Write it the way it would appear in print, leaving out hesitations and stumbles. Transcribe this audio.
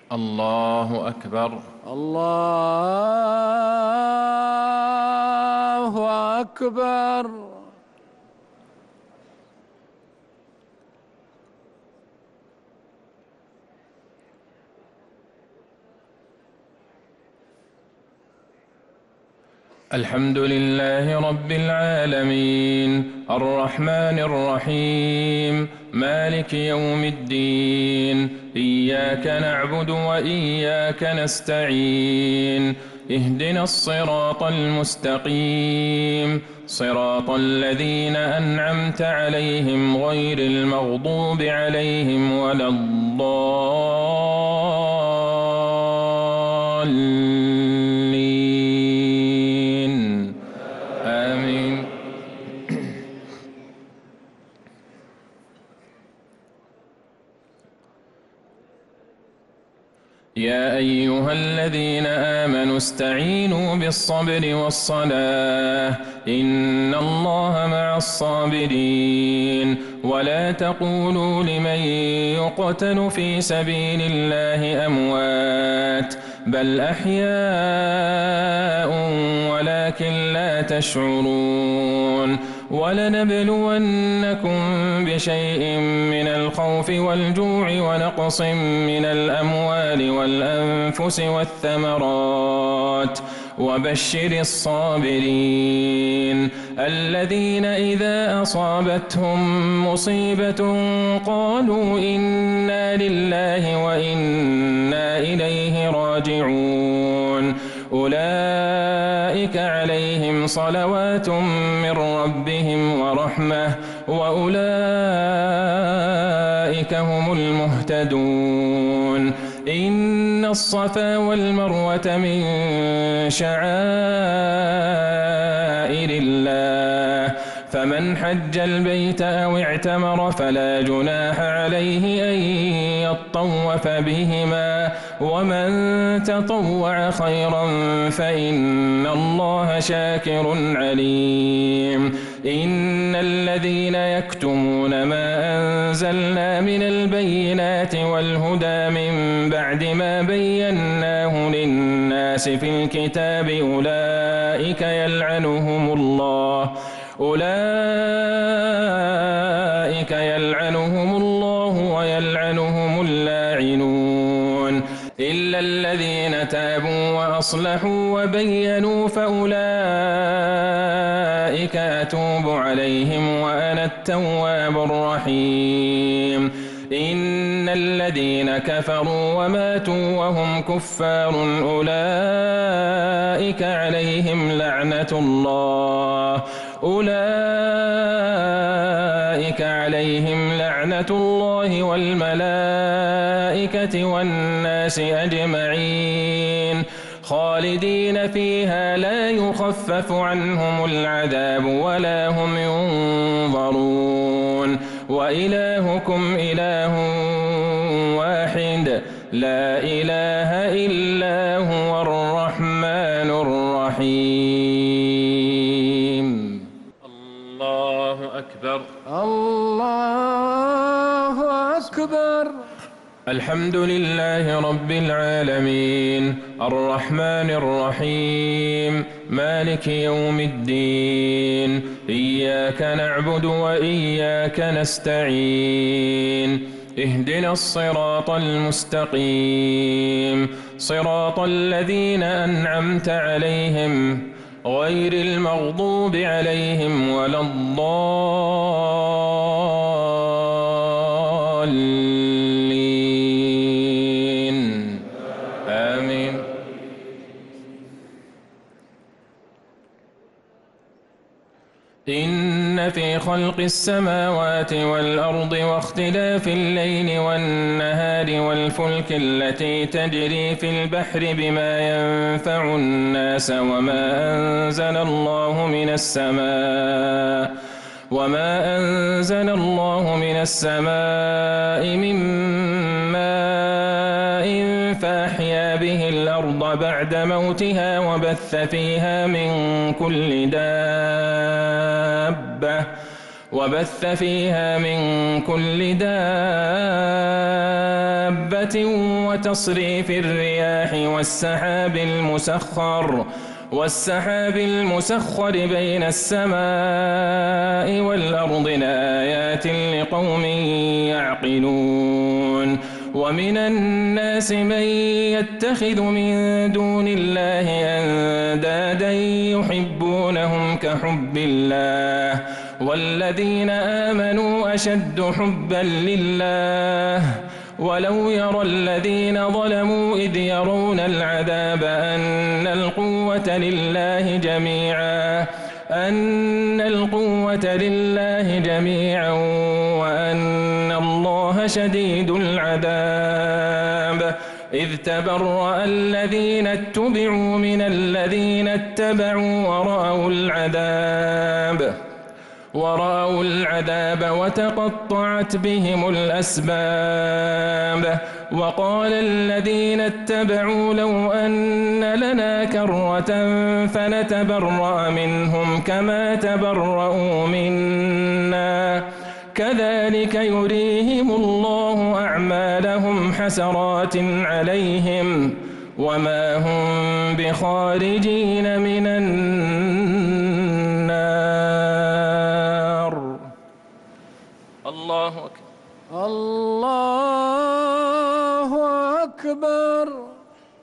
الله أكبر. الله أكبر. الحمد لله رب العالمين الرحمن الرحيم مالك يوم الدين إياك نعبد وإياك نستعين اهدنا الصراط المستقيم صراط الذين أنعمت عليهم غير المغضوب عليهم ولا الضالين آمين. يا أيها الذين آمنوا استعينوا بالصبر والصلاة إن الله مع الصابرين ولا تقولوا لمن يقتل في سبيل الله أموات بل أحياء ولكن لا تشعرون ولنبلونكم بشيء من الخوف والجوع ونقص من الأموال والأنفس والثمرات وبشر الصابرين الذين إذا أصابتهم مصيبة قالوا إنا لله وإنا إليه راجعون أولئك عليهم صلوات من ربهم ورحمة وأولئك هم المهتدون إن الصفا والمروة من شعائر الله فمن حج البيت أو اعتمر فلا جناح عليه أن يطوف بهما ومن تطوع خيرا فإن الله شاكر عليم إن الذين يكتمون ما أنزلنا من البينات والهدى من بعد ما بيناه للناس في الكتاب أولئك يلعنهم الله ويلعنهم اللاعنون إلا الذين تابوا وأصلحوا وبينوا فأولئك أتوب عليهم وأنا التواب الرحيم إن الذين كفروا وماتوا وهم كفار أولئك عليهم لعنة الله والملائكة والناس أجمعين خالدين فيها لا يخفف عنهم العذاب ولا هم ينظرون وإلهكم إله واحد لا إله إلا هو الرحمن الرحيم. الله أكبر. الله أكبر. الحمد لله رب العالمين الرحمن الرحيم مالك يوم الدين إياك نعبد وإياك نستعين اهدنا الصراط المستقيم صراط الذين أنعمت عليهم غير المغضوب عليهم ولا الضالين آمين. إن في خلق السماوات والأرض واختلاف الليل والنهار والفلك التي تجري في البحر بما ينفع الناس وما أنزل الله من السماء من ماء فأحيا به الأرض بعد موتها وبث فيها من كل دابة وبث فيها من كل دابة وتصريف الرياح والسحاب المسخر بين السماء والأرض لآيات لقوم يعقلون ومن الناس من يتخذ من دون الله أندادا يحبونهم كحب الله والذين آمنوا أشد حبا لله ولو يرى الذين ظلموا إذ يرون العذاب أن القوة لله جميعا وأن الله شديد العذاب إذ تبرأ الذين اتبعوا من الذين اتبعوا ورأوا العذاب وتقطعت بهم الأسباب وقال الذين اتبعوا لو أن لنا كرة فنتبرأ منهم كما تبرؤوا منا كذلك يريهم الله أعمالهم حسرات عليهم وما هم بخارجين من النار. الله أكبر. الله أكبر.